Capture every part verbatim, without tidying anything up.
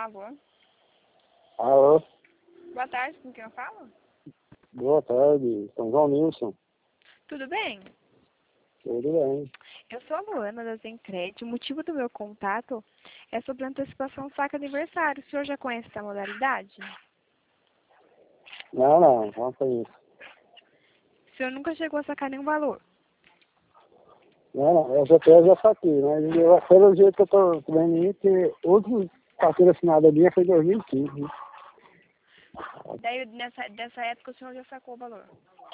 Alô? Alô? Boa tarde, com quem eu falo? Boa tarde, São João Nilson. Tudo bem? Tudo bem. Eu sou a Luana da Zencred. O motivo do meu contato é sobre a antecipação saca aniversário. O senhor já conhece essa modalidade? Não, não, não foi isso. O senhor nunca chegou a sacar nenhum valor? Não, não, eu já tenho, já saquei, mas eu, pelo jeito que eu tô vendo aí, que o último carteira assinada minha foi em dois mil e quinze, né? Daí, nessa, dessa época, o senhor já sacou o valor?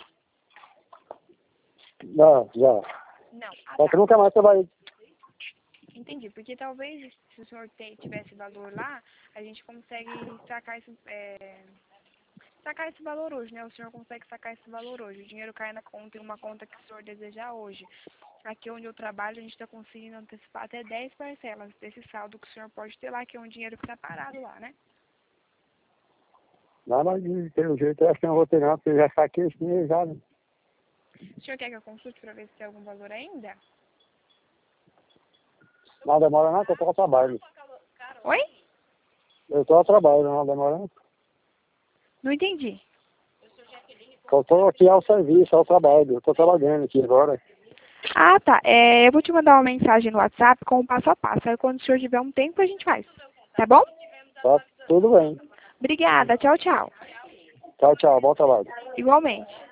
Não, já. Não. Ah, Só que tá. nunca mais trabalhei. Entendi. Porque talvez, se o senhor te, tivesse valor lá, a gente consegue sacar esse, é, sacar esse valor hoje, né? O senhor consegue sacar esse valor hoje. O dinheiro cai na conta, em uma conta que o senhor desejar hoje. Aqui onde eu trabalho, a gente está conseguindo antecipar até dez parcelas desse saldo que o senhor pode ter lá, que é um dinheiro que está parado lá, né? Não, mas pelo jeito eu acho que não vou ter não, porque eu já saquei esse dinheiro já, né? O senhor quer que eu consulte para ver se tem algum valor ainda? Não demora não, que eu tô a trabalho. Oi? Eu tô a trabalho, não demora não. Não entendi. Eu tô aqui ao serviço, ao trabalho. Eu tô trabalhando aqui agora. Ah, tá. É, eu vou te mandar uma mensagem no WhatsApp com o passo a passo. Aí quando o senhor tiver um tempo, a gente faz. Tá bom? Tá tudo bem. Obrigada. Tchau, tchau. Tchau, tchau. Bom trabalho. Igualmente.